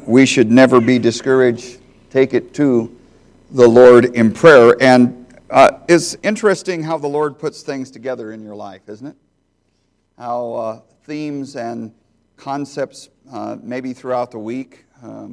we should never be discouraged. Take it to the Lord in prayer. And it's interesting how the Lord puts things together in your life, isn't it? How themes and concepts maybe throughout the week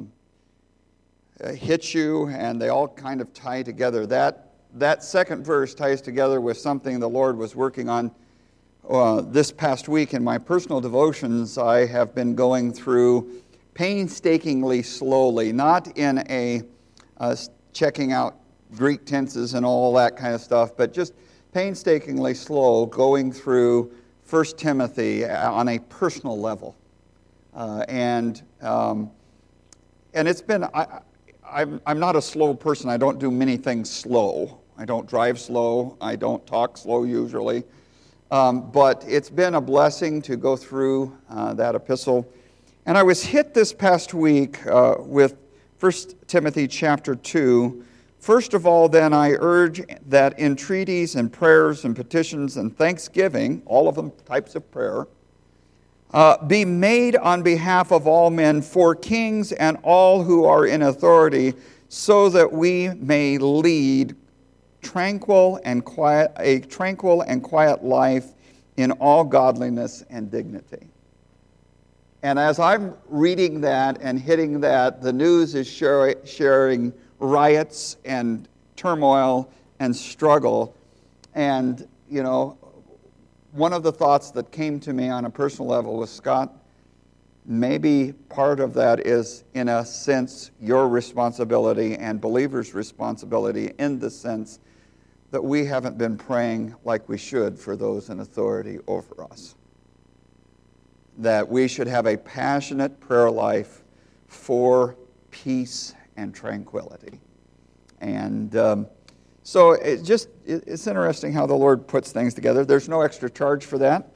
hit you, and they all kind of tie together. That second verse ties together with something the Lord was working on this past week. In my personal devotions, I have been going through painstakingly slowly, not in a checking out Greek tenses and all that kind of stuff, but just painstakingly slow, going through 1 Timothy on a personal level. And it's been, I'm not a slow person. I don't do many things slow. I don't drive slow. I don't talk slow usually. But it's been a blessing to go through that epistle. And I was hit this past week with 1 Timothy chapter 2. First of all, then, I urge that entreaties and prayers and petitions and thanksgiving, all of them types of prayer, be made on behalf of all men, for kings and all who are in authority, so that we may lead a tranquil and quiet life in all godliness and dignity. And as I'm reading that and hitting that, the news is sharing riots and turmoil and struggle. And, you know, one of the thoughts that came to me on a personal level was, Scott, maybe part of that is, in a sense, your responsibility and believers' responsibility, in the sense that we haven't been praying like we should for those in authority over us. That we should have a passionate prayer life for peace and tranquility. And so it's interesting how the Lord puts things together. There's no extra charge for that.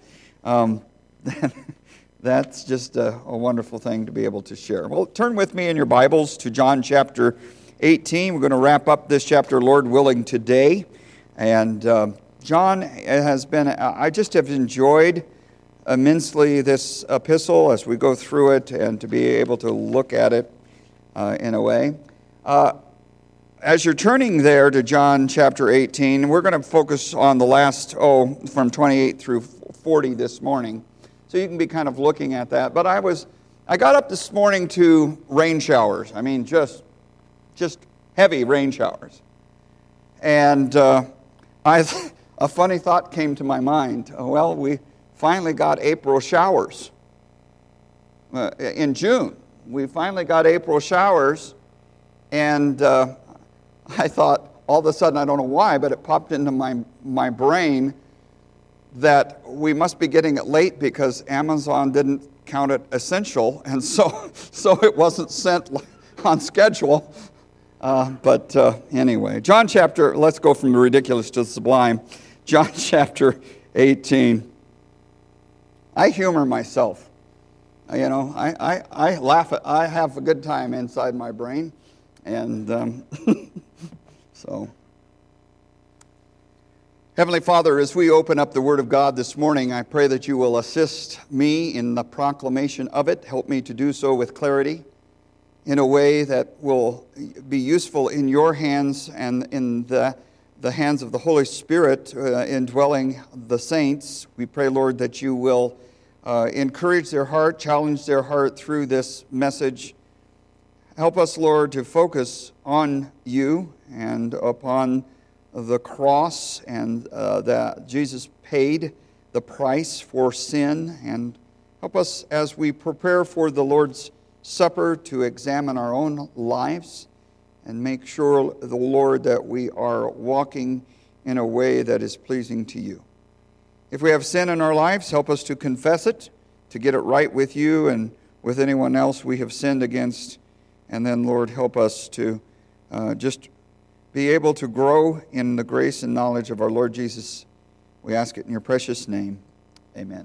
That's just a wonderful thing to be able to share. Well, turn with me in your Bibles to John chapter 18. We're going to wrap up this chapter, Lord willing, today. And John has been, I just have enjoyed immensely this epistle as we go through it and to be able to look at it in a way. As you're turning there to John chapter 18, we're going to focus on the last, from 28 through 40 this morning. So you can be kind of looking at that. But I got up this morning to rain showers. I mean, just heavy rain showers. And a funny thought came to my mind. Well, we finally got April showers. In June, we finally got April showers. And I thought, all of a sudden, I don't know why, but it popped into my brain that we must be getting it late because Amazon didn't count it essential, and so it wasn't sent on schedule. But anyway, John chapter, let's go from the ridiculous to the sublime. John chapter 18. I humor myself. You know, I laugh at, I have a good time inside my brain. And so, Heavenly Father, as we open up the Word of God this morning, I pray that you will assist me in the proclamation of it. Help me to do so with clarity in a way that will be useful in your hands and in the hands of the Holy Spirit indwelling the saints. We pray, Lord, that you will encourage their heart, challenge their heart through this message. Help us, Lord, to focus on you and upon the cross and that Jesus paid the price for sin. And help us as we prepare for the Lord's Supper to examine our own lives and make sure, the Lord, that we are walking in a way that is pleasing to you. If we have sin in our lives, help us to confess it, to get it right with you and with anyone else we have sinned against. And then, Lord, help us to just be able to grow in the grace and knowledge of our Lord Jesus. We ask it in your precious name. Amen.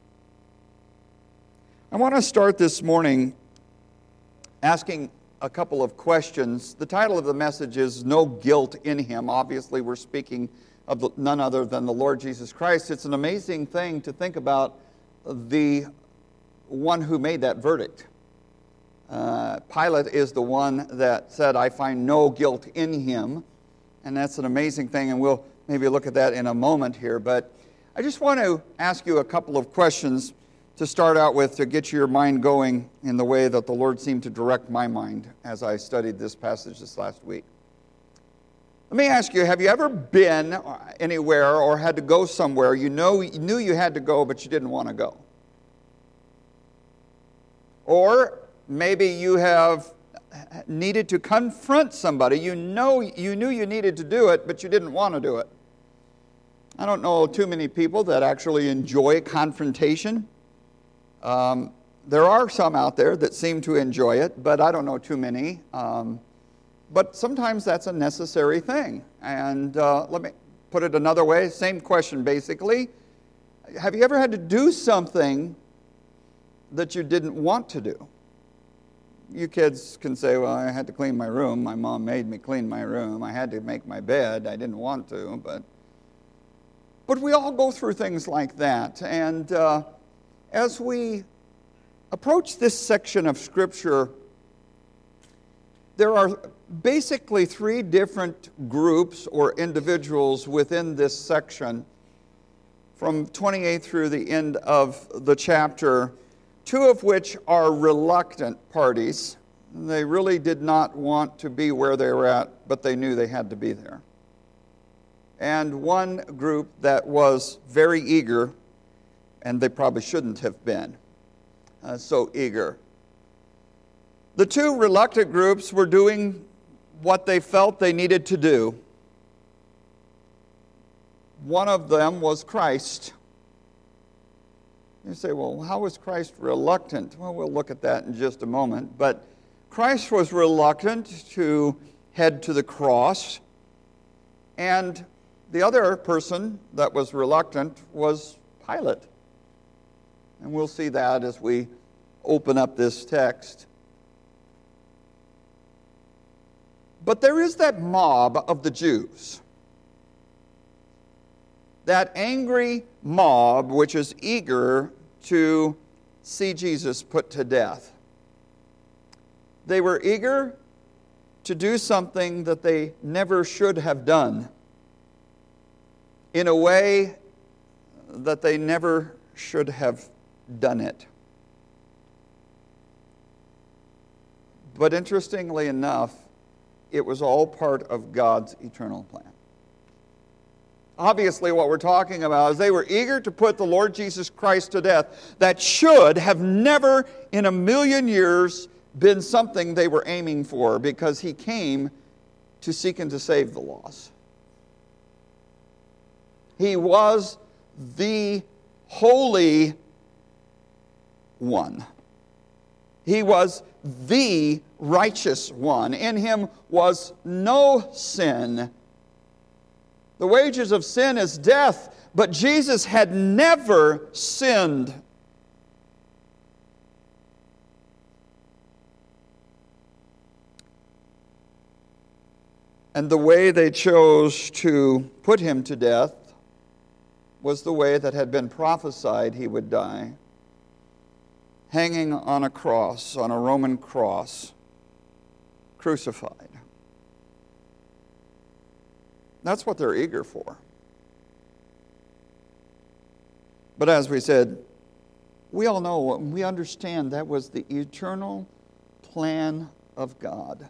I want to start this morning asking a couple of questions. The title of the message is No Guilt in Him. Obviously, we're speaking of none other than the Lord Jesus Christ. It's an amazing thing to think about the one who made that verdict. Pilate is the one that said, I find no guilt in him. And that's an amazing thing, and we'll maybe look at that in a moment here. But I just want to ask you a couple of questions to start out with to get your mind going in the way that the Lord seemed to direct my mind as I studied this passage this last week. Let me ask you, have you ever been anywhere or had to go somewhere you knew you had to go, but you didn't want to go? Or maybe you have needed to confront somebody. You knew you needed to do it, but you didn't want to do it. I don't know too many people that actually enjoy confrontation. There are some out there that seem to enjoy it, but I don't know too many. But sometimes that's a necessary thing. And let me put it another way, same question basically. Have you ever had to do something that you didn't want to do? You kids can say, well, I had to clean my room. My mom made me clean my room. I had to make my bed. I didn't want to, but we all go through things like that. And as we approach this section of Scripture, there are basically three different groups or individuals within this section, from 28 through the end of the chapter, two of which are reluctant parties. They really did not want to be where they were at, but they knew they had to be there. And one group that was very eager, and they probably shouldn't have been so eager. The two reluctant groups were doing what they felt they needed to do. One of them was Christ. You say, well, how was Christ reluctant? Well, we'll look at that in just a moment. But Christ was reluctant to head to the cross. And the other person that was reluctant was Pilate. And we'll see that as we open up this text. But there is that mob of the Jews. That angry mob which is eager to see Jesus put to death. They were eager to do something that they never should have done, in a way that they never should have done it. But interestingly enough, it was all part of God's eternal plan. Obviously, what we're talking about is they were eager to put the Lord Jesus Christ to death. That should have never in a million years been something they were aiming for, because he came to seek and to save the lost. He was the Holy One. He was the righteous one. In him was no sin. The wages of sin is death, but Jesus had never sinned. And the way they chose to put him to death was the way that had been prophesied he would die, hanging on a cross, on a Roman cross, crucified. That's what they're eager for. But as we said, we all know, we understand that was the eternal plan of God.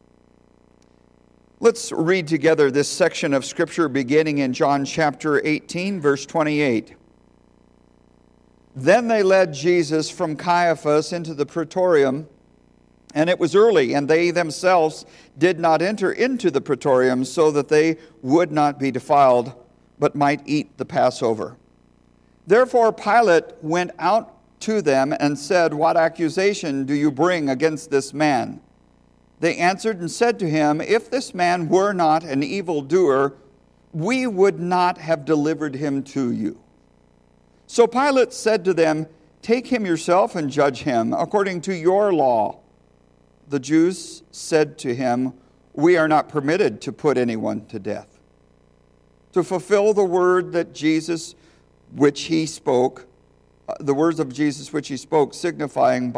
Let's read together this section of Scripture beginning in John chapter 18, verse 28. Then they led Jesus from Caiaphas into the praetorium, and it was early, and they themselves did not enter into the praetorium, so that they would not be defiled, but might eat the Passover. Therefore Pilate went out to them and said, "What accusation do you bring against this man?" They answered and said to him, "If this man were not an evildoer, we would not have delivered him to you." So Pilate said to them, "Take him yourself and judge him according to your law." The Jews said to him, "We are not permitted to put anyone to death." To fulfill the word that the words of Jesus which he spoke, signifying, "By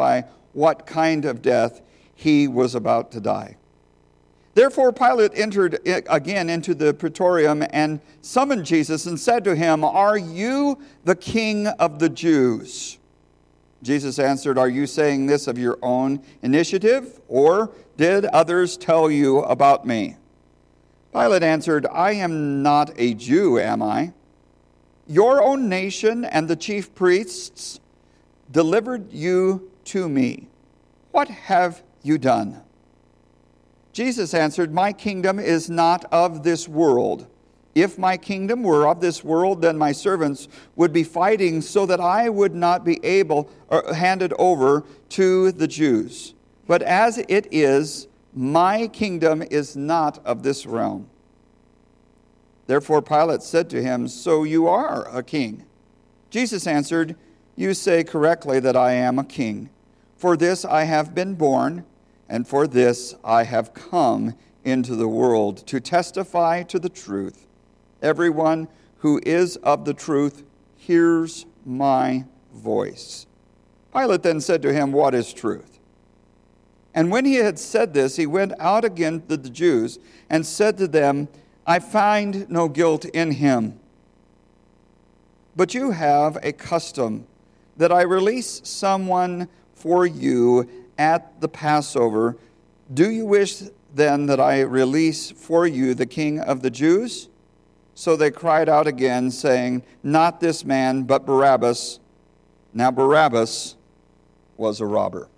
what kind of death he was about to die. Therefore Pilate entered again into the praetorium and summoned Jesus and said to him, "Are you the king of the Jews?" Jesus answered, "Are you saying this of your own initiative, or did others tell you about me?" Pilate answered, "I am not a Jew, am I? Your own nation and the chief priests delivered you to me. What have you done?" Jesus answered, "My kingdom is not of this world. If my kingdom were of this world, then my servants would be fighting so that I would not be able or handed over to the Jews. But as it is, my kingdom is not of this realm." Therefore Pilate said to him, "So you are a king?" Jesus answered, "You say correctly that I am a king. For this I have been born, and for this I have come into the world, to testify to the truth. Everyone who is of the truth hears my voice." Pilate then said to him, "What is truth?" And when he had said this, he went out again to the Jews and said to them, "I find no guilt in him. But you have a custom that I release someone for you at the Passover. Do you wish then that I release for you the King of the Jews?" So they cried out again, saying, "Not this man, but Barabbas." Now Barabbas was a robber.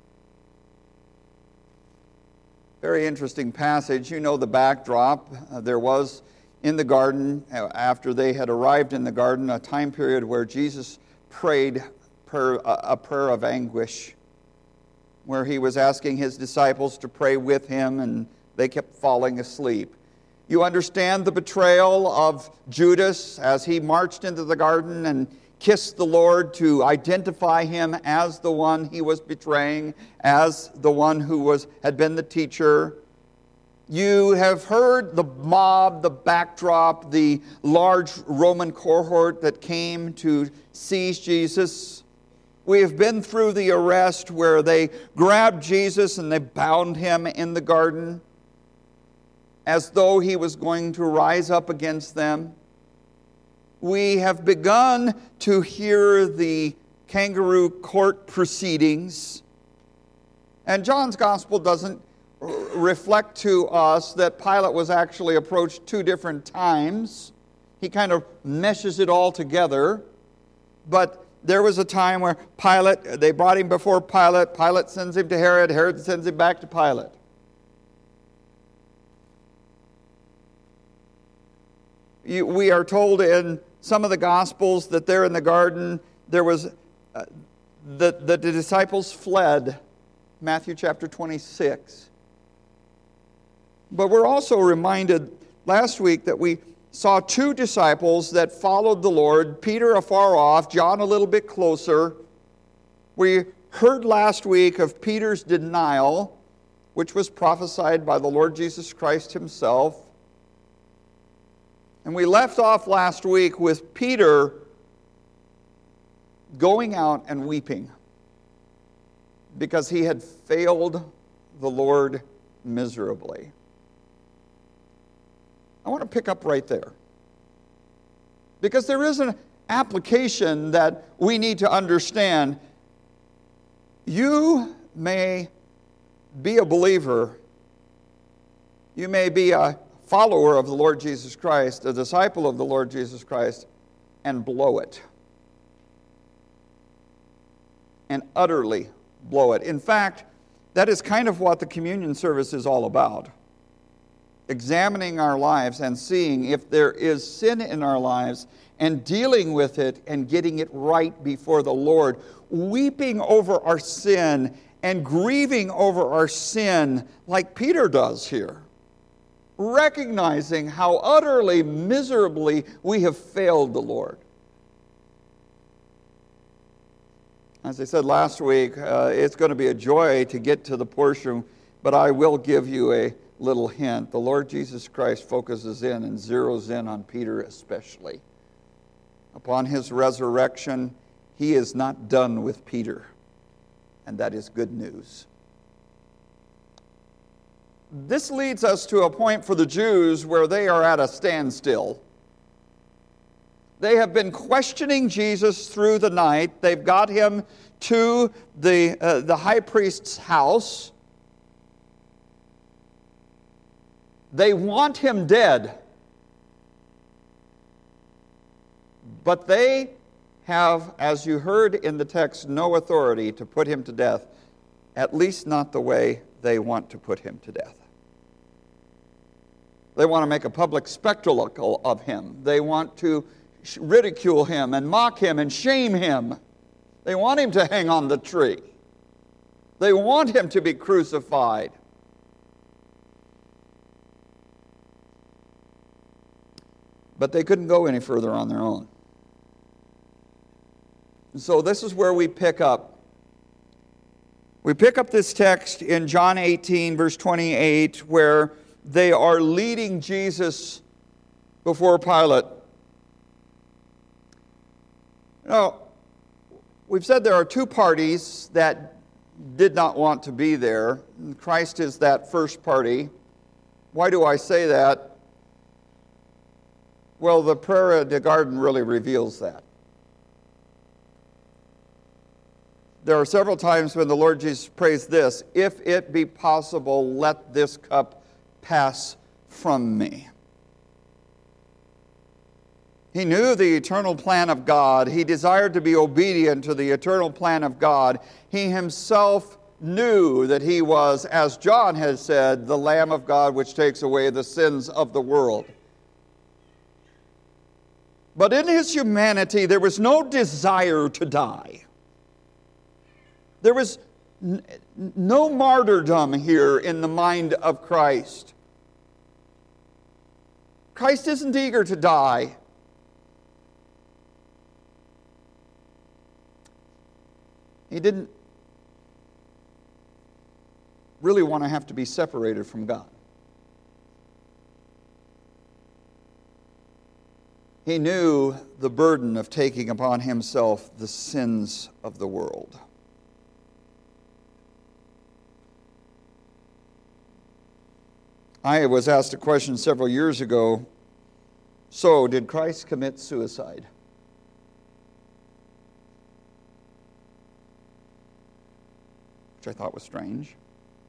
Very interesting passage. You know the backdrop. There was in the garden, after they had arrived in the garden, a time period where Jesus prayed a prayer of anguish, where he was asking his disciples to pray with him, and they kept falling asleep. You understand the betrayal of Judas as he marched into the garden and kissed the Lord to identify him as the one he was betraying, as the one who had been the teacher. You have heard the mob, the backdrop, the large Roman cohort that came to seize Jesus. We have been through the arrest where they grabbed Jesus and they bound him in the garden as though he was going to rise up against them. We have begun to hear the kangaroo court proceedings. And John's gospel doesn't reflect to us that Pilate was actually approached two different times. He kind of meshes it all together. But there was a time where they brought him before Pilate. Pilate sends him to Herod. Herod sends him back to Pilate. We are told in some of the Gospels that there in the garden, there was the disciples fled, Matthew chapter 26. But we're also reminded last week that we saw two disciples that followed the Lord, Peter afar off, John a little bit closer. We heard last week of Peter's denial, which was prophesied by the Lord Jesus Christ himself. And we left off last week with Peter going out and weeping because he had failed the Lord miserably. I want to pick up right there, because there is an application that we need to understand. You may be a believer, you may be a follower of the Lord Jesus Christ, a disciple of the Lord Jesus Christ, and blow it. And utterly blow it. In fact, that is kind of what the communion service is all about. Examining our lives and seeing if there is sin in our lives and dealing with it and getting it right before the Lord. Weeping over our sin and grieving over our sin like Peter does here. Recognizing how utterly, miserably we have failed the Lord. As I said last week, it's going to be a joy to get to the portion, but I will give you a little hint. The Lord Jesus Christ focuses in and zeroes in on Peter especially. Upon his resurrection, he is not done with Peter. and that is good news. This leads us to a point for the Jews where they are at a standstill. They have been questioning Jesus through the night. They've got him to the high priest's house. They want him dead. But they have, as you heard in the text, no authority to put him to death, at least not the way they want to put him to death. They want to make a public spectacle of him. They want to ridicule him and mock him and shame him. They want him to hang on the tree. They want him to be crucified. But they couldn't go any further on their own. So this is where we pick up. We pick up this text in John 18, verse 28, where they are leading Jesus before Pilate. Now, we've said there are two parties that did not want to be there. Christ is that first party. Why do I say that? Well, the prayer in the garden really reveals that. There are several times when the Lord Jesus prays this, "If it be possible, let this cup pass from me." He knew the eternal plan of God. He desired to be obedient to the eternal plan of God. He himself knew that he was, as John has said, the Lamb of God which takes away the sins of the world. But in his humanity, there was no desire to die. There was no martyrdom here in the mind of Christ. Christ isn't eager to die. He didn't really want to have to be separated from God. He knew the burden of taking upon himself the sins of the world. I was asked a question several years ago, so did Christ commit suicide? Which I thought was strange.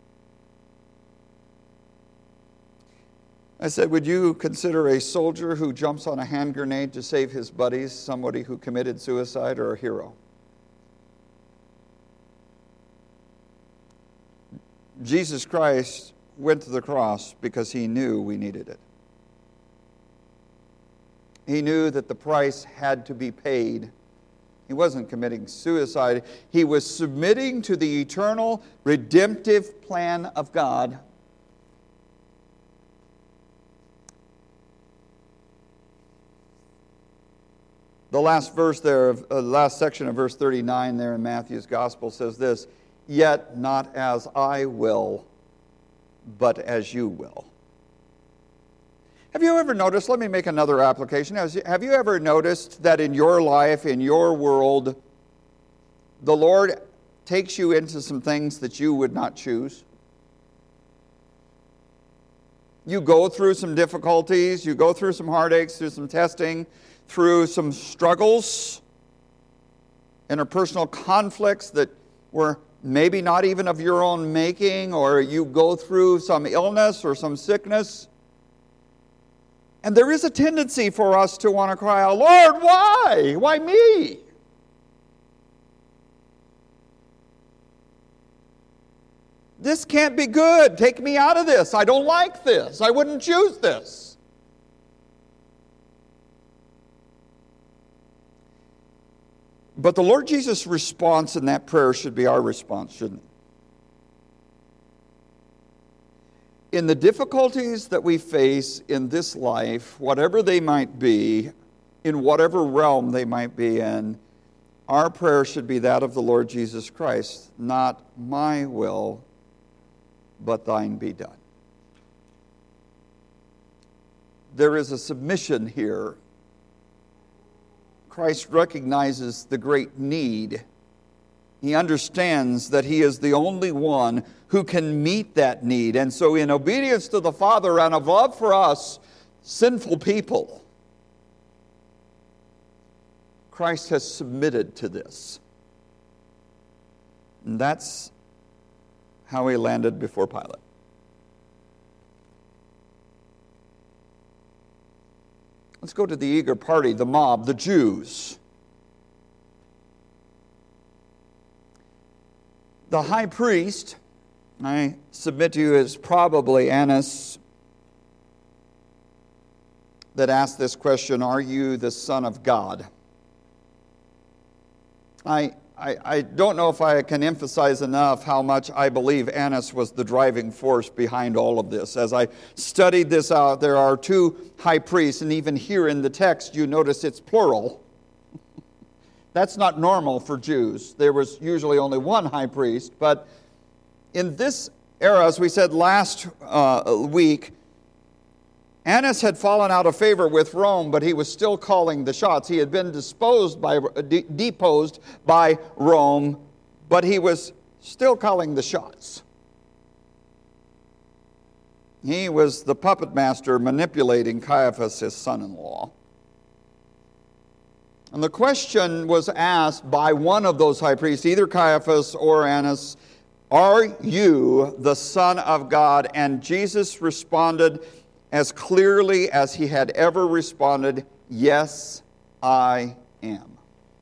I said, would you consider a soldier who jumps on a hand grenade to save his buddies somebody who committed suicide or a hero? Jesus Christ went to the cross because he knew we needed it. He knew that the price had to be paid. He wasn't committing suicide. He was submitting to the eternal redemptive plan of God. The last verse there, last section of verse 39 there in Matthew's Gospel says this, "Yet not as I will, but as you will." Have you ever noticed, let me make another application. Have you ever noticed that in your life, in your world, the Lord takes you into some things that you would not choose? You go through some difficulties, you go through some heartaches, through some testing, through some struggles, interpersonal conflicts that were maybe not even of your own making, or you go through some illness or some sickness. And there is a tendency for us to want to cry out, "Lord, why? Why me?" This can't be good. Take me out of this. I don't like this. I wouldn't choose this. But the Lord Jesus' response in that prayer should be our response, shouldn't it? In the difficulties that we face in this life, whatever they might be, in whatever realm they might be in, our prayer should be that of the Lord Jesus Christ. Not my will, but thine be done. There is a submission here. Christ recognizes the great need He understands that he is the only one who can meet that need. And so in obedience to the Father and of love for us, sinful people, Christ has submitted to this. And that's how he landed before Pilate. Let's go to the eager party, the mob, the Jews. The high priest, I submit to you, is probably Annas that asked this question, "Are you the Son of God?" I don't know if I can emphasize enough how much I believe Annas was the driving force behind all of this. As I studied this out, there are two high priests, and even here in the text you notice it's plural. That's not normal for Jews. There was usually only one high priest, but in this era, as we said last week, Annas had fallen out of favor with Rome, but he was still calling the shots. He had been deposed by Rome, but he was still calling the shots. He was the puppet master manipulating Caiaphas, his son-in-law. And the question was asked by one of those high priests, either Caiaphas or Annas, "Are you the Son of God?" And Jesus responded as clearly as he had ever responded, "Yes, I am."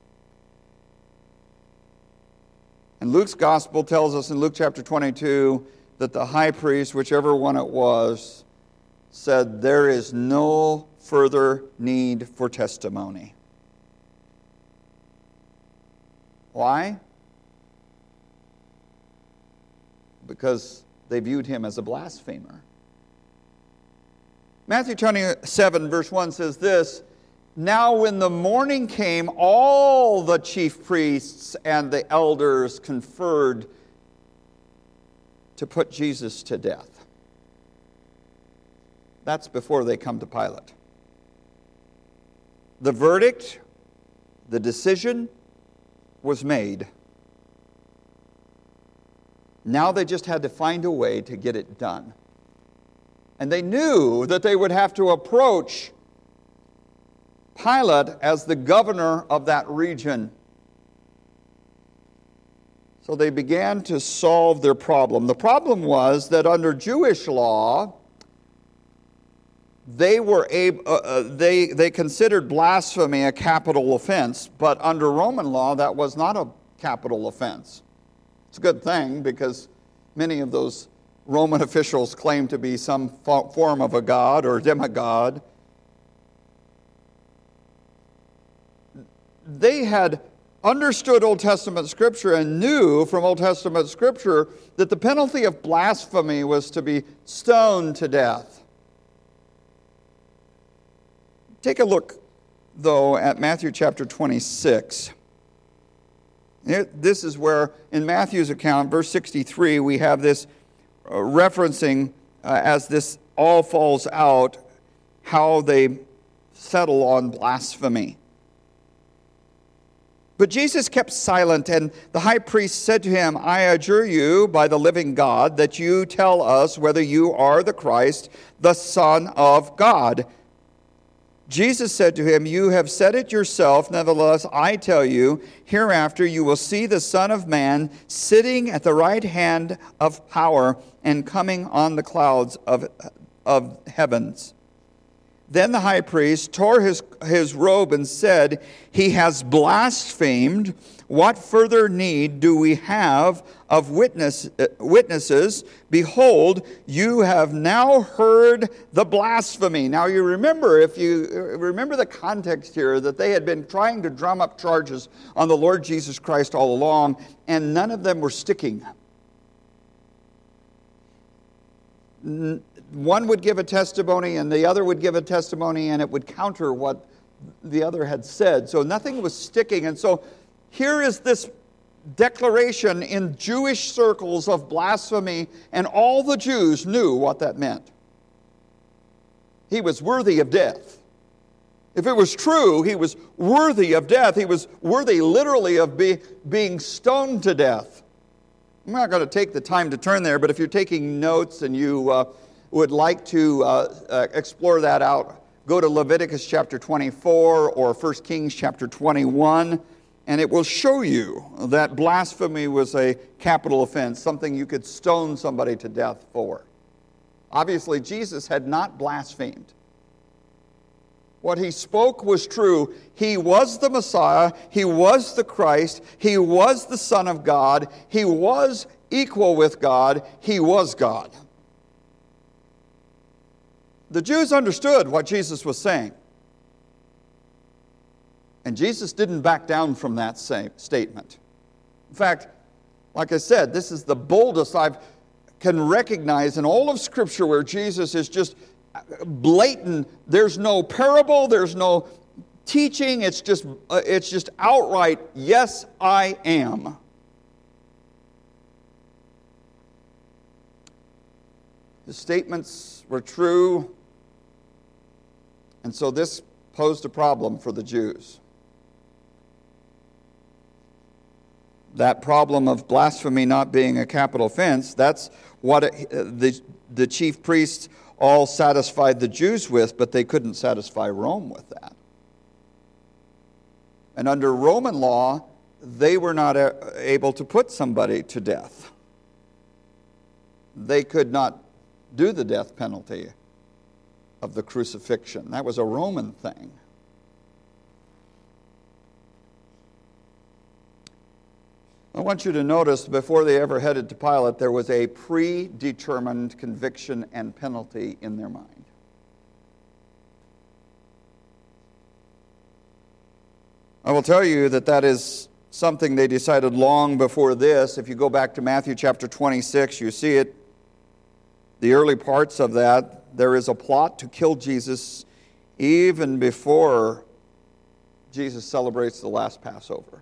And Luke's gospel tells us in Luke chapter 22 that the high priest, whichever one it was, said, "There is no further need for testimony." Why? Because they viewed him as a blasphemer. Matthew 27 verse 1 says this, "Now when the morning came, all the chief priests and the elders conferred to put Jesus to death." That's before they come to Pilate. The verdict, the decision was made. Now they just had to find a way to get it done. And they knew that they would have to approach Pilate as the governor of that region. So they began to solve their problem. The problem was that under Jewish law, they considered blasphemy a capital offense, but under Roman law, that was not a capital offense. It's a good thing because many of those Roman officials claimed to be some form of a god or demigod. They had understood Old Testament Scripture and knew from Old Testament Scripture that the penalty of blasphemy was to be stoned to death. Take a look, though, at Matthew chapter 26. This is where, in Matthew's account, verse 63, we have this referencing, as this all falls out, how they settle on blasphemy. But Jesus kept silent, and the high priest said to him, "I adjure you by the living God that you tell us whether you are the Christ, the Son of God." Jesus said to him, "You have said it yourself. Nevertheless, I tell you, hereafter you will see the Son of Man sitting at the right hand of power and coming on the clouds of heavens." Then the high priest tore his robe and said, "He has blasphemed. What further need do we have of witnesses? Behold, you have now heard the blasphemy." Now you remember, if you remember the context here, that they had been trying to drum up charges on the Lord Jesus Christ all along, and none of them were sticking. One would give a testimony and the other would give a testimony, and it would counter what the other had said. So nothing was sticking. And so here is this declaration in Jewish circles of blasphemy, and all the Jews knew what that meant. He was worthy of death. If it was true, he was worthy of death. He was worthy literally of being stoned to death. I'm not going to take the time to turn there, but if you're taking notes and you would like to explore that out, go to Leviticus chapter 24 or 1 Kings chapter 21, and it will show you that blasphemy was a capital offense, something you could stone somebody to death for. Obviously, Jesus had not blasphemed. What he spoke was true. He was the Messiah. He was the Christ. He was the Son of God. He was equal with God. He was God. The Jews understood what Jesus was saying. And Jesus didn't back down from that same statement. In fact, like I said, this is the boldest I can recognize in all of Scripture where Jesus is just blatant. There's no parable, there's no teaching, it's just outright, yes, I am. His statements were true, and so this posed a problem for the Jews. That problem of blasphemy not being a capital offense, that's what the chief priests all satisfied the Jews with, but they couldn't satisfy Rome with that. And under Roman law, they were not able to put somebody to death. They could not do the death penalty of the crucifixion. That was a Roman thing. I want you to notice, before they ever headed to Pilate, there was a predetermined conviction and penalty in their mind. I will tell you that is something they decided long before this. If you go back to Matthew chapter 26, you see it. The early parts of that, there is a plot to kill Jesus even before Jesus celebrates the last Passover.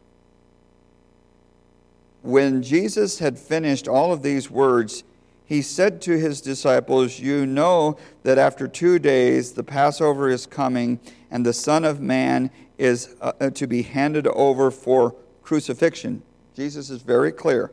When Jesus had finished all of these words, he said to his disciples, "You know that after 2 days the Passover is coming, and the Son of Man is to be handed over for crucifixion." Jesus is very clear.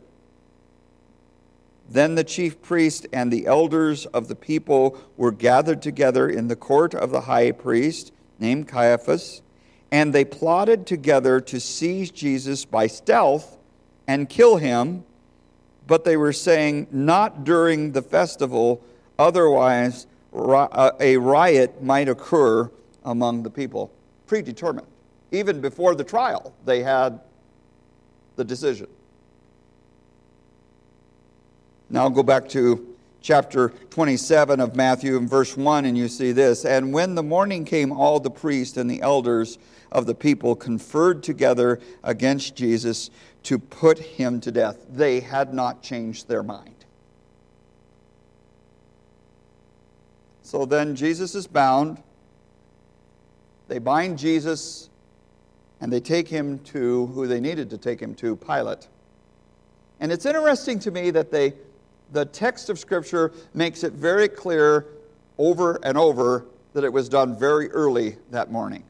Then the chief priest and the elders of the people were gathered together in the court of the high priest, named Caiaphas, and they plotted together to seize Jesus by stealth and kill him, but they were saying, "Not during the festival, otherwise a riot might occur among the people." Predetermined. Even before the trial, they had the decision. Now go back to chapter 27 of Matthew and verse 1, and you see this. "And when the morning came, all the priests and the elders of the people conferred together against Jesus to put him to death." They had not changed their mind. So then Jesus is bound. They bind Jesus, and they take him to who they needed to take him to, Pilate. And it's interesting to me that the text of Scripture makes it very clear over and over that it was done very early that morning.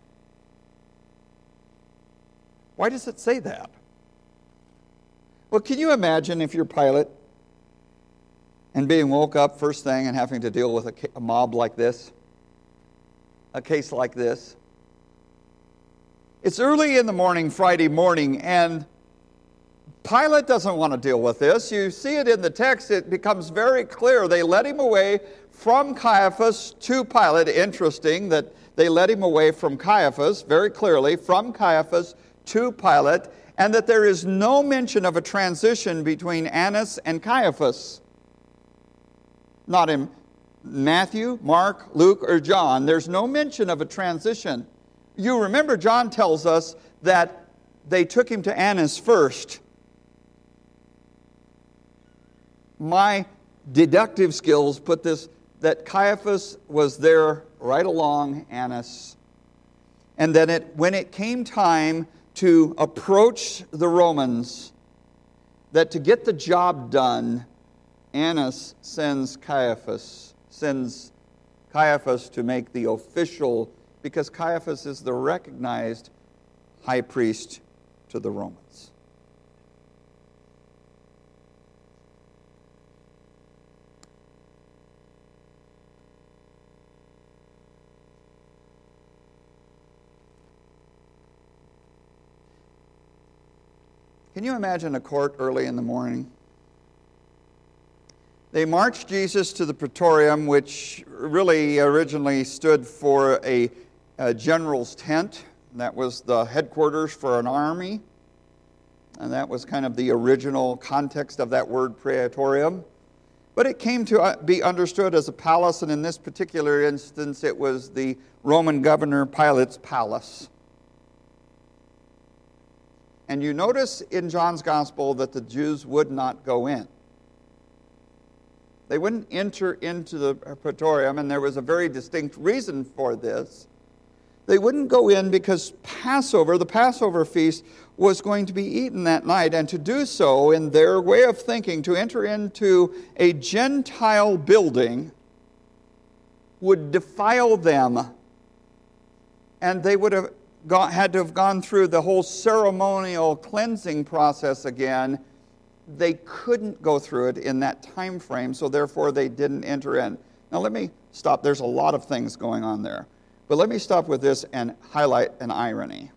Why does it say that? Well, can you imagine if you're Pilate and being woke up first thing and having to deal with a mob like this? A case like this? It's early in the morning, Friday morning, and Pilate doesn't want to deal with this. You see it in the text. It becomes very clear. They led him away from Caiaphas to Pilate. Interesting that they led him away from Caiaphas, very clearly, from Caiaphas to Pilate, and that there is no mention of a transition between Annas and Caiaphas. Not in Matthew, Mark, Luke, or John. There's no mention of a transition. You remember John tells us that they took him to Annas first. My deductive skills put this, that Caiaphas was there right along Annas. And then when it came time to approach the Romans, that to get the job done, Annas sends Caiaphas to make the official because Caiaphas is the recognized high priest to the Romans. Can you imagine a court early in the morning? They marched Jesus to the Praetorium, which really originally stood for a general's tent. That was the headquarters for an army. And that was kind of the original context of that word Praetorium. But it came to be understood as a palace, and in this particular instance, it was the Roman governor Pilate's palace. And you notice in John's Gospel that the Jews would not go in. They wouldn't enter into the Praetorium, and there was a very distinct reason for this. They wouldn't go in because Passover, the Passover feast, was going to be eaten that night, and to do so, in their way of thinking, to enter into a Gentile building would defile them, and they would have had to have gone through the whole ceremonial cleansing process again. They couldn't go through it in that time frame, so therefore they didn't enter in. Now let me stop. There's a lot of things going on there. But let me stop with this and highlight an irony.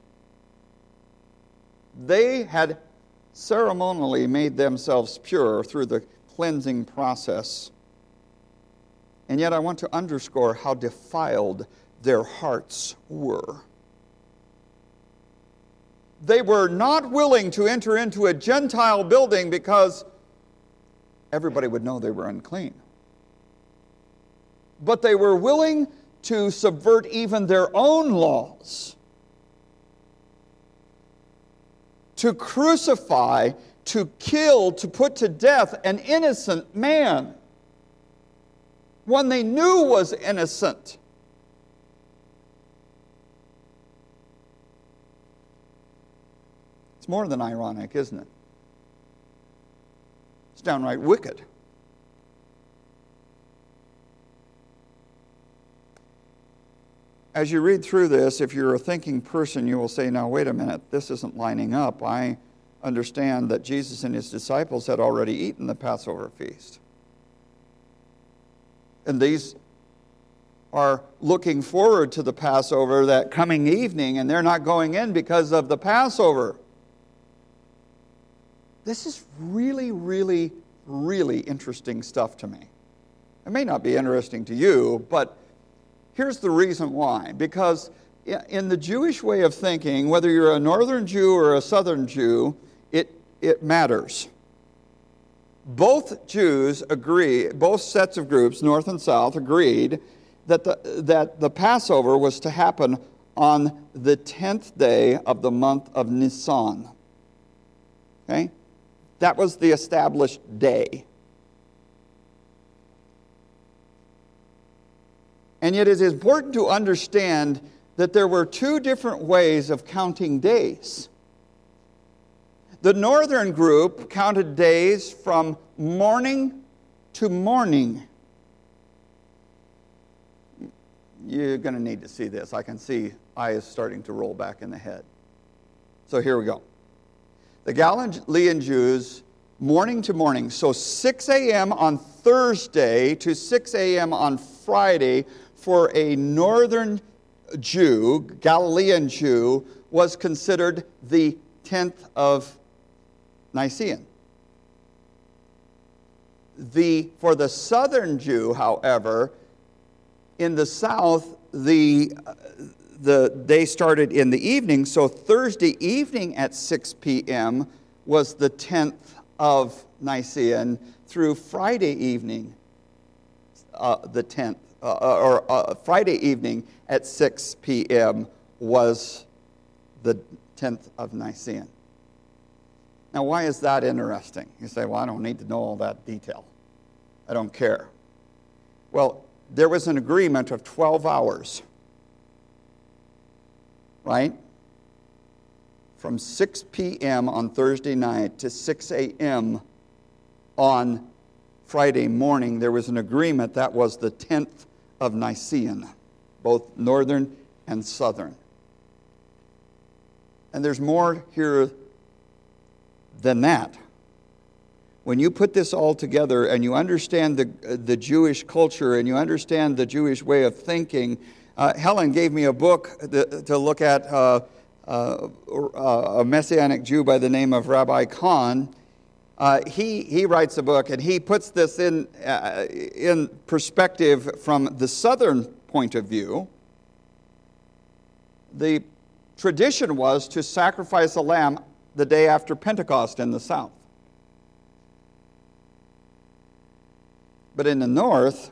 They had ceremonially made themselves pure through the cleansing process. And yet I want to underscore how defiled their hearts were. They were not willing to enter into a Gentile building because everybody would know they were unclean. But they were willing to subvert even their own laws, to crucify, to kill, to put to death an innocent man, one they knew was innocent. It's more than ironic, isn't it? It's downright wicked. As you read through this, if you're a thinking person, you will say, now wait a minute, this isn't lining up. I understand that Jesus and his disciples had already eaten the Passover feast. And these are looking forward to the Passover that coming evening, and they're not going in because of the Passover. This is really, really, really interesting stuff to me. It may not be interesting to you, but here's the reason why. Because in the Jewish way of thinking, whether you're a northern Jew or a southern Jew, it matters. Both Jews agree, both sets of groups, north and south, agreed that the Passover was to happen on the 10th day of the month of Nisan. Okay? That was the established day. And yet it is important to understand that there were two different ways of counting days. The northern group counted days from morning to morning. You're going to need to see this. I can see eyes starting to roll back in the head. So here we go. The Galilean Jews, morning to morning, so 6 a.m. on Thursday to 6 a.m. on Friday, for a northern Jew, Galilean Jew, was considered the 10th of Nisan. For the southern Jew, however, in the south, the day started in the evening, so Thursday evening at 6 p.m. was the 10th of Nisan, through Friday evening, the 10th, Friday evening at 6 p.m. was the 10th of Nisan. Now, why is that interesting? You say, well, I don't need to know all that detail. I don't care. Well, there was an agreement of 12 hours, right? From 6 p.m. on Thursday night to 6 a.m. on Friday morning, there was an agreement that was the 10th of Nisan. Both northern and southern. And there's more here than that. When you put this all together and you understand the Jewish culture and you understand the Jewish way of thinking, Helen gave me a book to look at, a Messianic Jew by the name of Rabbi Kahn. He writes a book and he puts this in perspective from the southern point of view. The tradition was to sacrifice a lamb the day after Pentecost in the south. But in the north,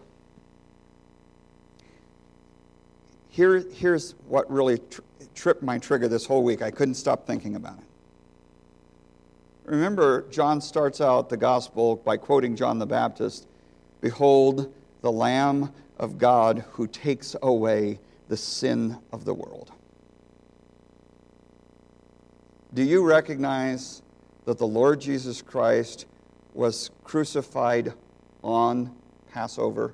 here's what really tripped my trigger this whole week. I couldn't stop thinking about it. Remember, John starts out the gospel by quoting John the Baptist, "Behold, the Lamb of God who takes away the sin of the world." Do you recognize that the Lord Jesus Christ was crucified on Passover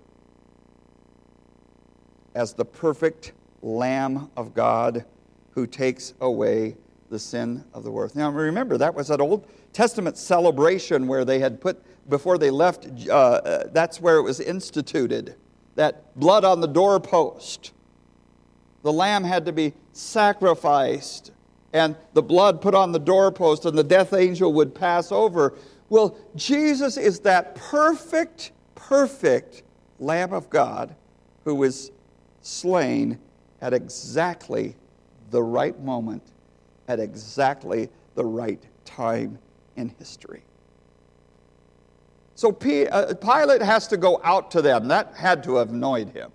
as the perfect Lamb of God who takes away the sin of the world? Now remember, that was an Old Testament celebration where they had put, before they left, that's where it was instituted, that blood on the doorpost. The lamb had to be sacrificed and the blood put on the doorpost and the death angel would pass over. Well, Jesus is that perfect Lamb of God who was slain at exactly the right moment, at exactly the right time in history. So Pilate has to go out to them. That had to have annoyed him.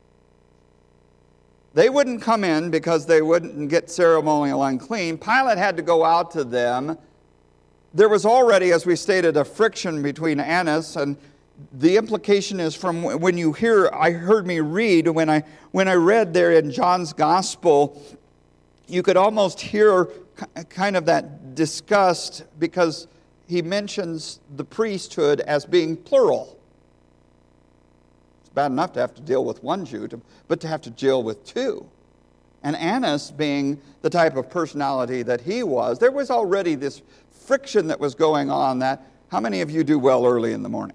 They wouldn't come in because they wouldn't get ceremonial unclean. Pilate had to go out to them. There was already, as we stated, a friction between Annas, and the implication is from when you hear, I heard me read, when I read there in John's Gospel, you could almost hear kind of that disgust because he mentions the priesthood as being plural. It's bad enough to have to deal with one Jew, but to have to deal with two. And Annas being the type of personality that he was, there was already this friction that was going on. That how many of you do well early in the morning?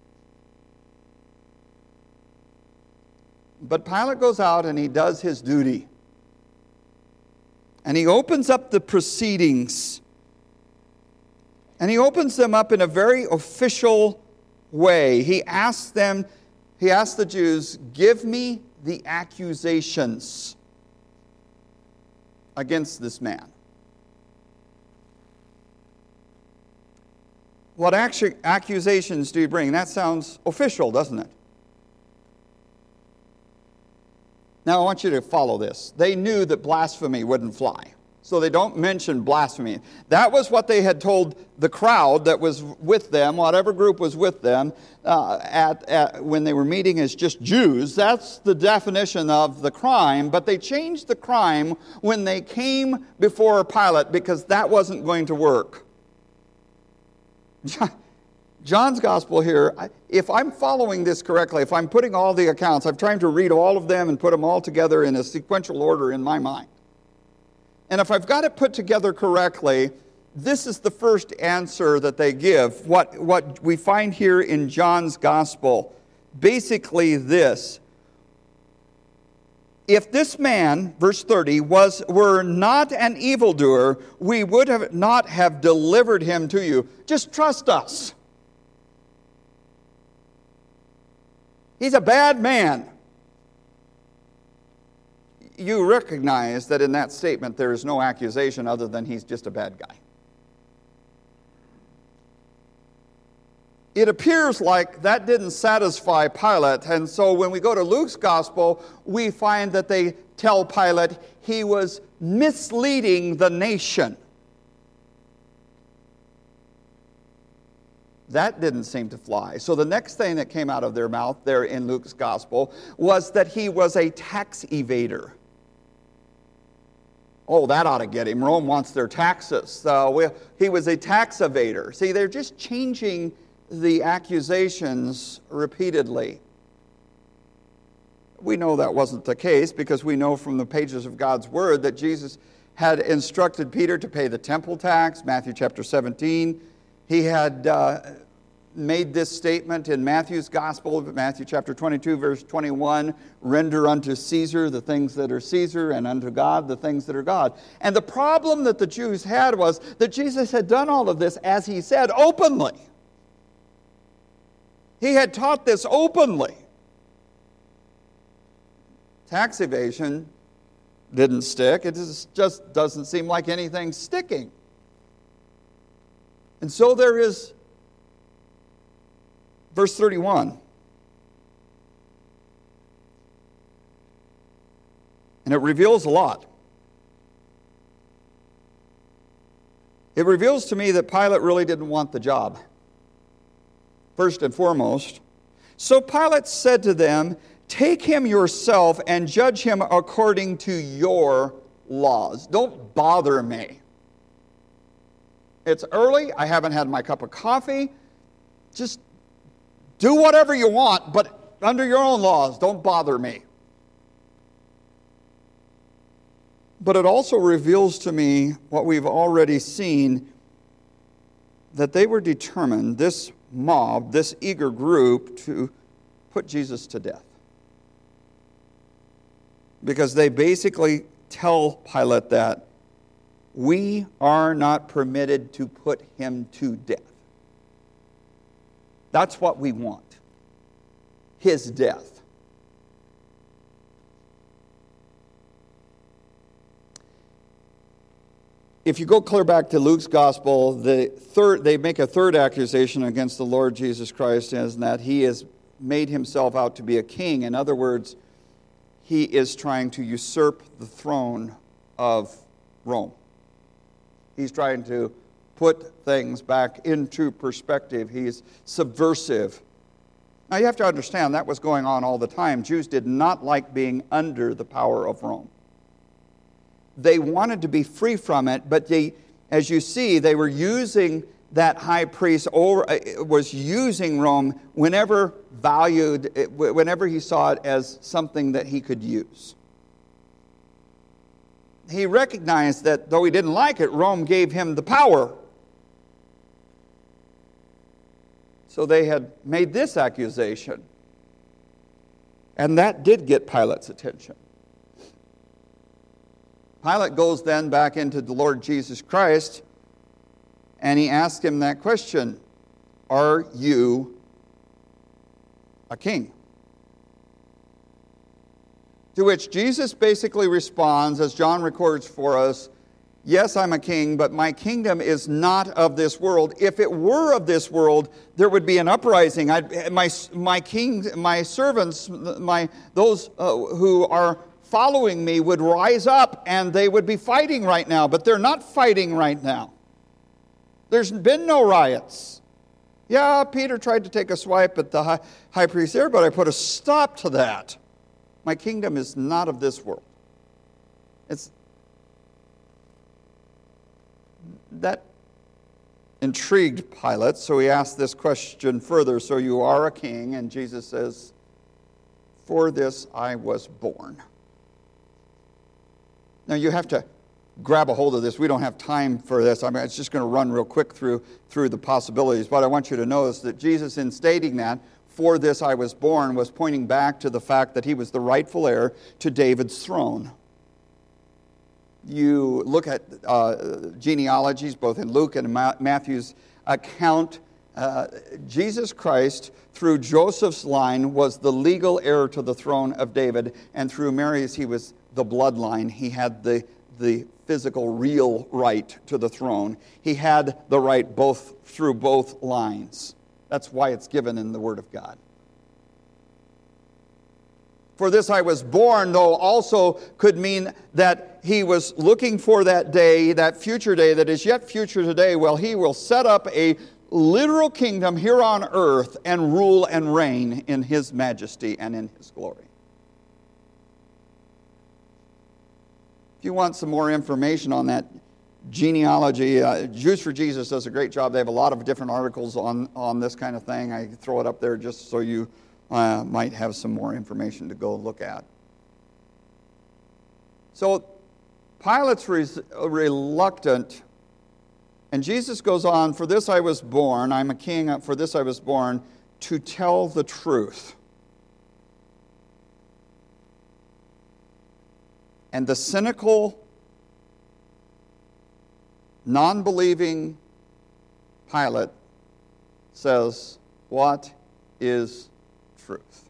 But Pilate goes out and he does his duty. And he opens up the proceedings. And he opens them up in a very official way. He asks the Jews, "Give me the accusations against this man." What accusations do you bring? That sounds official, doesn't it? Now I want you to follow this. They knew that blasphemy wouldn't fly, so they don't mention blasphemy. That was what they had told the crowd that was with them, whatever group was with them, when they were meeting as just Jews. That's the definition of the crime, but they changed the crime when they came before Pilate because that wasn't going to work. John's Gospel here, if I'm following this correctly, if I'm putting all the accounts, I'm trying to read all of them and put them all together in a sequential order in my mind. And if I've got it put together correctly, this is the first answer that they give. What we find here in John's Gospel, basically this. If this man, verse 30, were not an evildoer, we would not have delivered him to you. Just trust us. He's a bad man. You recognize that in that statement there is no accusation other than he's just a bad guy. It appears like that didn't satisfy Pilate, and so when we go to Luke's Gospel, we find that they tell Pilate he was misleading the nation. That didn't seem to fly. So the next thing that came out of their mouth there in Luke's Gospel was that he was a tax evader. Oh, that ought to get him. Rome wants their taxes. He was a tax evader. See, they're just changing the accusations repeatedly. we know that wasn't the case because we know from the pages of God's Word that Jesus had instructed Peter to pay the temple tax, Matthew chapter 17. He had made this statement in Matthew's Gospel, Matthew chapter 22, verse 21, render unto Caesar the things that are Caesar, and unto God the things that are God. And the problem that the Jews had was that Jesus had done all of this, as he said, openly. He had taught this openly. Tax evasion didn't stick. It just doesn't seem like anything's sticking. And so there is verse 31. And it reveals a lot. It reveals to me that Pilate really didn't want the job. First and foremost. So Pilate said to them, take him yourself and judge him according to your laws. Don't bother me. It's early. I haven't had my cup of coffee. Just do whatever you want, but under your own laws. Don't bother me. But it also reveals to me what we've already seen, that they were determined, this mob, this eager group, to put Jesus to death. Because they basically tell Pilate that we are not permitted to put him to death. That's what we want. His death. If you go clear back to Luke's gospel, they make a third accusation against the Lord Jesus Christ, as that he has made himself out to be a king. In other words, he is trying to usurp the throne of Rome. He's trying to put things back into perspective. He's subversive. Now you have to understand that was going on all the time. Jews did not like being under the power of Rome. They wanted to be free from it, but they, as you see, they were using that high priest, or was using Rome whenever he saw it as something that he could use. He recognized that though he didn't like it, Rome gave him the power. So they had made this accusation. And that did get Pilate's attention. Pilate goes then back into the Lord Jesus Christ, and he asks him that question, are you a king? To which Jesus basically responds, as John records for us, yes, I'm a king, but my kingdom is not of this world. If it were of this world, there would be an uprising. My servants, those who are following me would rise up and they would be fighting right now, but they're not fighting right now. There's been no riots. Yeah, Peter tried to take a swipe at the high priest there, but I put a stop to that. My kingdom is not of this world. That intrigued Pilate, so he asked this question further. So you are a king? And Jesus says, for this I was born. Now you have to grab a hold of this. We don't have time for this. It's just going to run real quick through the possibilities. But I want you to notice that Jesus, in stating that, for this I was born, was pointing back to the fact that he was the rightful heir to David's throne. You look at genealogies, both in Luke and Matthew's account, Jesus Christ, through Joseph's line, was the legal heir to the throne of David, and through Mary's, he was the bloodline. He had the physical, real right to the throne. He had the right through both lines. That's why it's given in the Word of God. For this I was born, though also could mean that he was looking for that day, that future day that is yet future today. Well, he will set up a literal kingdom here on earth and rule and reign in his majesty and in his glory. If you want some more information on that genealogy, Jews for Jesus does a great job. They have a lot of different articles on this kind of thing. I throw it up there just so you might have some more information to go look at. So Pilate's reluctant, and Jesus goes on, "For this I was born, I'm a king, for this I was born, to tell the truth." And the cynical, non-believing Pilate says, "What is truth?"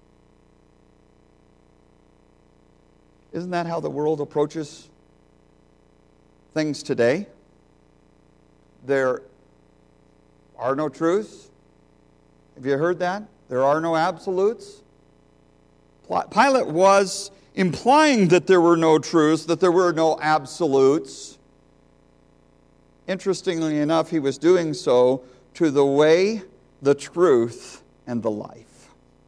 Isn't that how the world approaches things today? There are no truths. Have you heard that? There are no absolutes. Pilate was implying that there were no truths, that there were no absolutes. Interestingly enough, he was doing so to the way, the truth, and the life.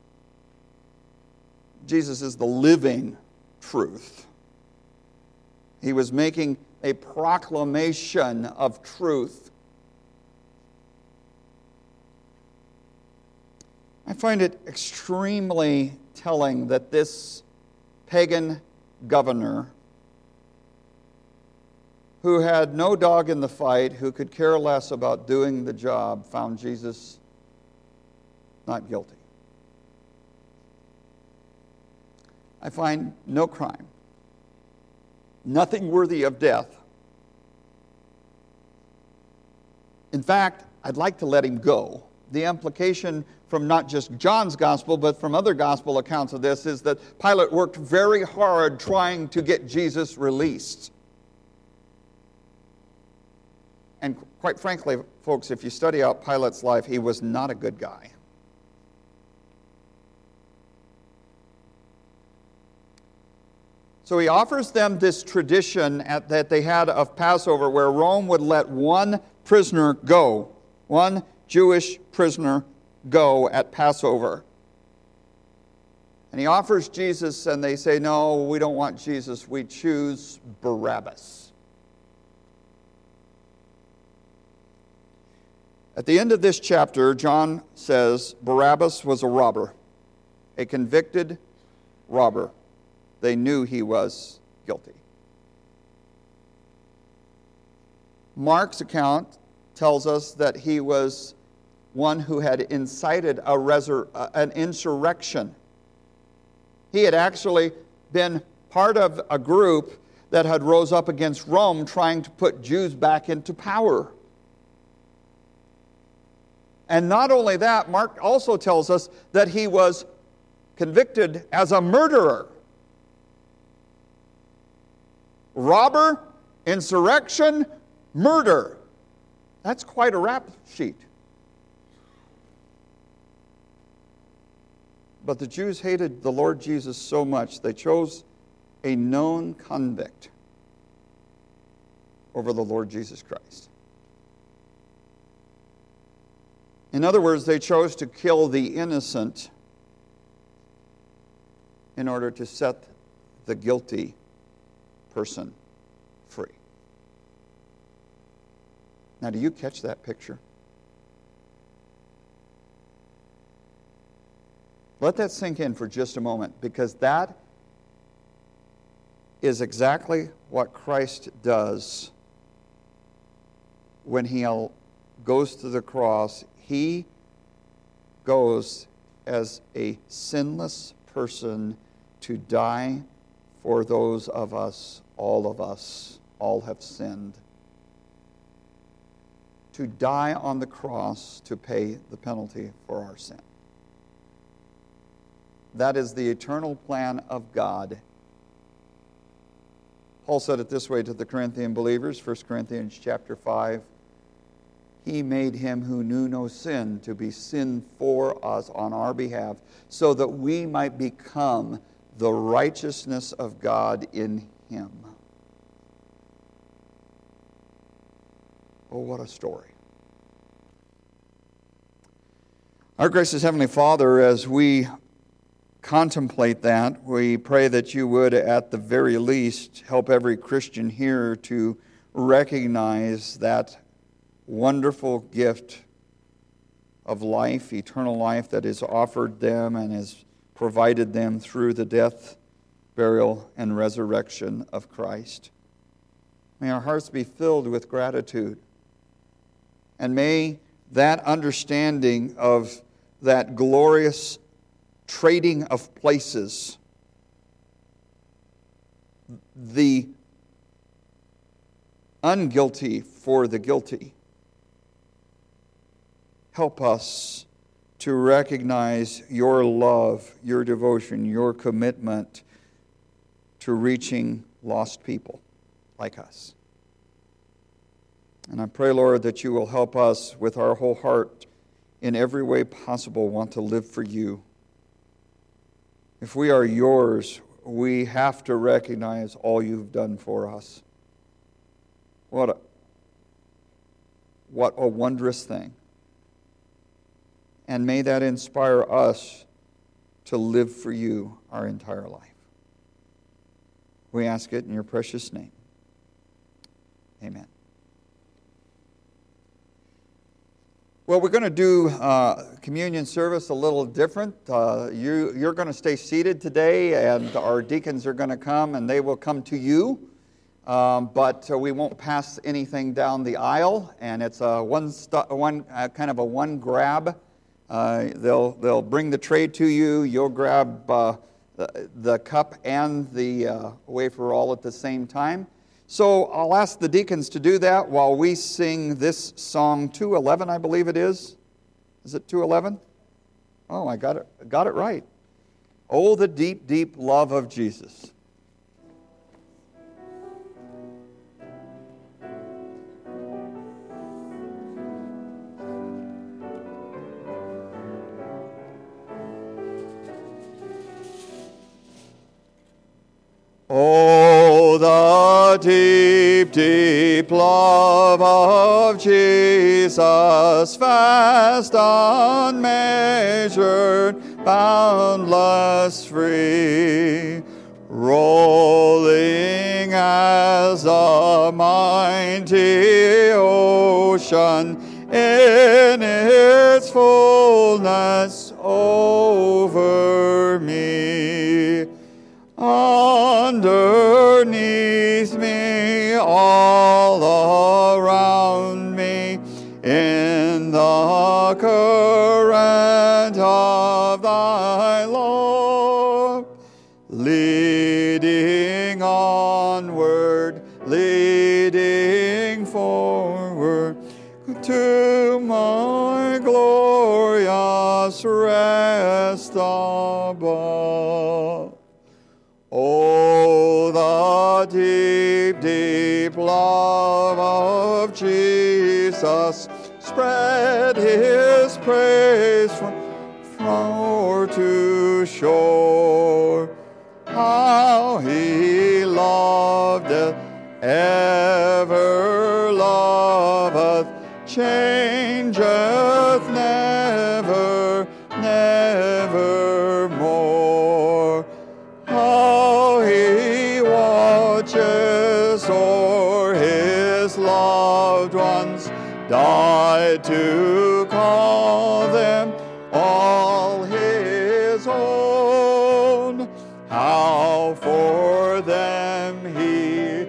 Jesus is the living truth. He was making a proclamation of truth. I find it extremely telling that this pagan governor, who had no dog in the fight, who could care less about doing the job, found Jesus not guilty. I find no crime, nothing worthy of death. In fact, I'd like to let him go. The implication from not just John's gospel, but from other gospel accounts of this, is that Pilate worked very hard trying to get Jesus released. And quite frankly, folks, if you study out Pilate's life, he was not a good guy. So he offers them this tradition that they had of Passover, where Rome would let one prisoner go, one Jewish prisoner go at Passover. And he offers Jesus, and they say, "No, we don't want Jesus. We choose Barabbas." At the end of this chapter, John says Barabbas was a robber, a convicted robber. They knew he was guilty. Mark's account tells us that he was one who had incited an insurrection. He had actually been part of a group that had rose up against Rome, trying to put Jews back into power. And not only that, Mark also tells us that he was convicted as a murderer. Robber, insurrection, murder. That's quite a rap sheet. But the Jews hated the Lord Jesus so much, they chose a known convict over the Lord Jesus Christ. In other words, they chose to kill the innocent in order to set the guilty person free. Now, do you catch that picture? Let that sink in for just a moment, because that is exactly what Christ does when he goes to the cross. He goes as a sinless person to die for those of us, all have sinned. To die on the cross to pay the penalty for our sin. That is the eternal plan of God. Paul said it this way to the Corinthian believers, 1 Corinthians chapter 5. He made him who knew no sin to be sin for us on our behalf, so that we might become the righteousness of God in him. Oh, what a story. Our gracious Heavenly Father, as we contemplate that, we pray that you would, at the very least, help every Christian here to recognize that wonderful gift of life, eternal life that is offered them and is provided them through the death, burial, and resurrection of Christ. May our hearts be filled with gratitude. And may that understanding of that glorious trading of places, the unguilty for the guilty, help us to recognize your love, your devotion, your commitment to reaching lost people like us. And I pray, Lord, that you will help us with our whole heart in every way possible want to live for you. If we are yours, we have to recognize all you've done for us. What a wondrous thing. And may that inspire us to live for you our entire life. We ask it in your precious name. Amen. Well, we're going to do communion service a little different. You're going to stay seated today, and our deacons are going to come, and they will come to you. But we won't pass anything down the aisle, and it's kind of a one grab. They'll bring the tray to you. You'll grab the cup and the wafer all at the same time. So I'll ask the deacons to do that while we sing this song, 211, I believe it is. Is it 211? Oh, I got it right. Oh, the deep, deep love of Jesus. Oh, the deep, deep love of Jesus, vast, unmeasured, boundless, free, rolling as a mighty ocean in its fullness over me. Underneath me, all around me, in the current of thy love, leading onward, leading forward, to my glorious rest above. Oh, the deep, deep love of Jesus, spread his praise from shore to shore. How he loveth, ever loveth, changeth never, never more. How he watches o'er his loved ones, died to call them all his own. How for them he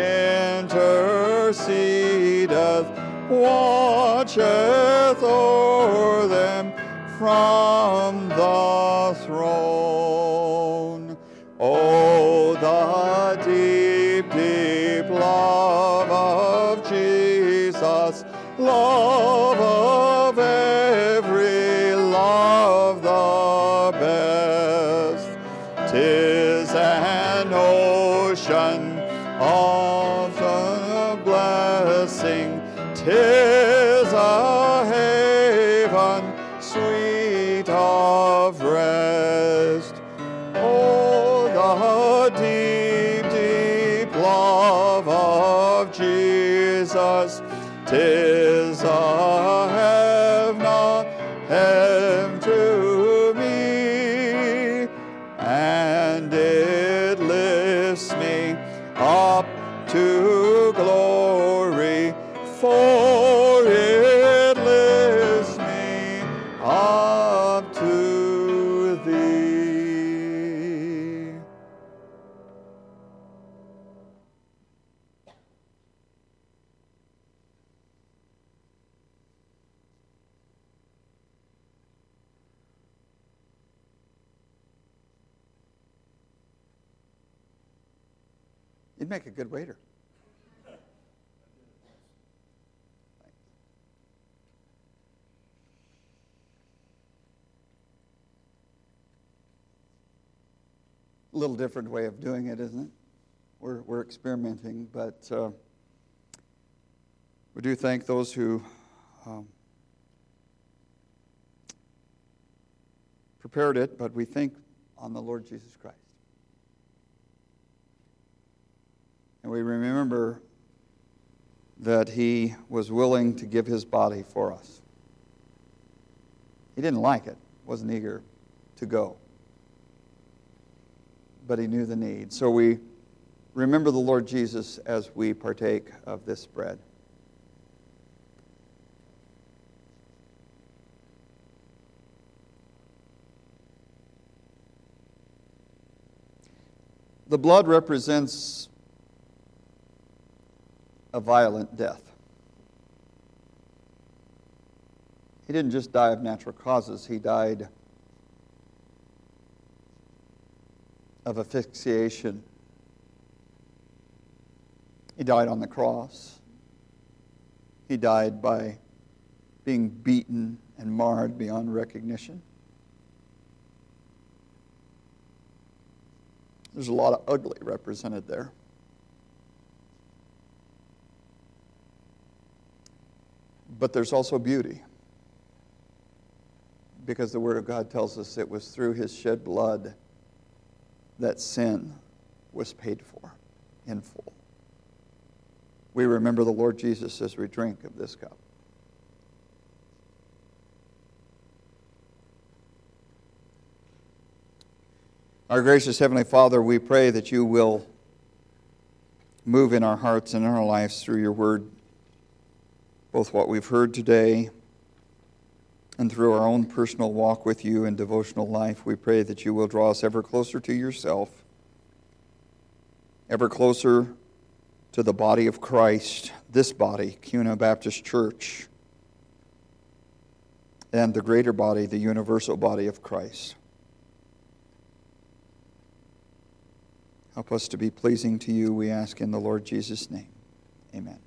intercedeth, watcheth o'er them from the throne. Oh, the deep, deep love of Jesus, love of every love the best. 'Tis an ocean of the blessing, 'tis a haven sweet of rest. Oh, the deep, deep love of Jesus, 'tis a heaven to me, and it lifts me up to glory, for it lifts me You'd make a good waiter. A little different way of doing it, isn't it? We're experimenting, but we do thank those who prepared it, but we think on the Lord Jesus Christ. And we remember that He was willing to give His body for us. He didn't like it, wasn't eager to go, but He knew the need. So we remember the Lord Jesus as we partake of this bread. The blood represents a violent death. He didn't just die of natural causes. He died of asphyxiation. He died on the cross. He died by being beaten and marred beyond recognition. There's a lot of ugly represented there. But there's also beauty. Because the Word of God tells us it was through His shed blood that sin was paid for in full. We remember the Lord Jesus as we drink of this cup. Our gracious Heavenly Father, we pray that You will move in our hearts and in our lives through Your Word, both what we've heard today and through our own personal walk with You in devotional life. We pray that You will draw us ever closer to Yourself, ever closer to the body of Christ, this body, Cuna Baptist Church, and the greater body, the universal body of Christ. Help us to be pleasing to You, we ask in the Lord Jesus' name. Amen.